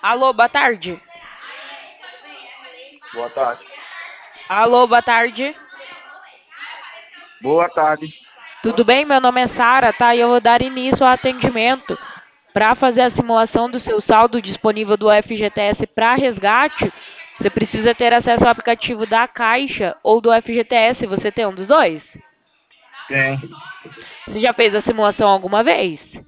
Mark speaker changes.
Speaker 1: Alô, boa tarde.
Speaker 2: Boa tarde.
Speaker 1: Alô, boa tarde.
Speaker 2: Boa tarde.
Speaker 1: Tudo bem? Meu nome é Sara, tá? E eu vou dar início ao atendimento. Para fazer a simulação do seu saldo disponível do FGTS para resgate, você precisa ter acesso ao aplicativo da Caixa ou do FGTS. Você tem um dos dois?
Speaker 2: Tem.
Speaker 1: Você já fez a simulação alguma vez?